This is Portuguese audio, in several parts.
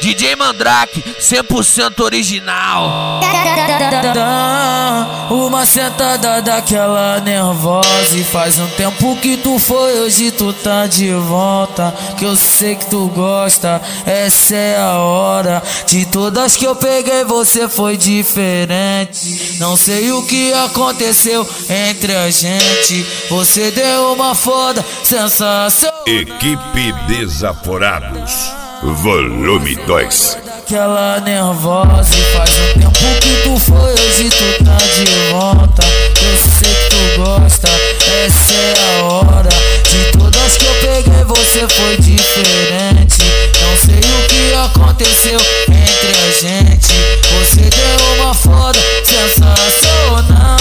DJ Mandrake, 100% original. Uma sentada daquela nervosa, e faz um tempo que tu foi, hoje tu tá de volta. Que eu sei que tu gosta, essa é a hora. De todas que eu peguei você foi diferente. Não sei o que aconteceu entre a gente. Você deu uma foda, sensação. Equipe Desaforados, volume 2. Daquela nervosa, e faz um tempo que tu foi, hoje tu tá de volta. Eu sei que tu gosta, essa é a hora. De todas que eu peguei você foi diferente. Não sei o que aconteceu entre a gente. Você deu uma foda sensacional.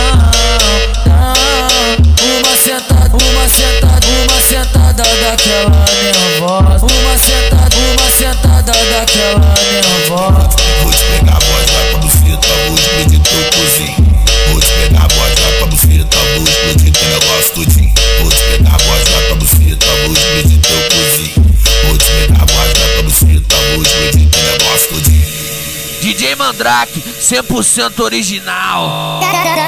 Uma sentada daquela nervosa. Uma sentada daquela nervosa. Vou te pegar a voz, vai pra buceta, vou explodir teu cozinho. Vou te pegar a voz, vai pra buceta, vou explodir teu negócio tudinho. Vou te pegar a voz, vai pra buceta, vou explodir teu cozinho. Vou te pegar a voz, vai pra buceta, vou explodir teu negócio tudinho. DJ Mandrake, 100% original.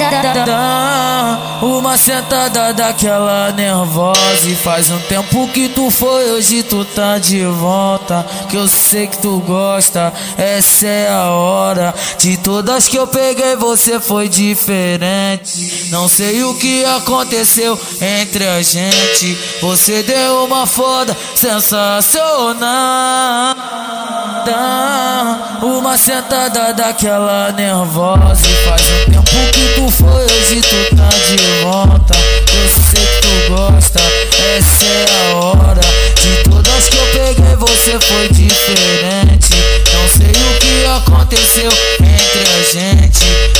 Uma sentada daquela nervosa, e faz um tempo que tu foi, hoje tu tá de volta. Que eu sei que tu gosta, essa é a hora. De todas que eu peguei você foi diferente. Não sei o que aconteceu entre a gente. Você deu uma foda sensacional. Uma sentada daquela nervosa, e faz um tempo que tu foi, hoje tu tá de volta. Eu sei que tu gosta, essa é a hora. De todas que eu peguei você foi diferente. Não sei o que aconteceu entre a gente.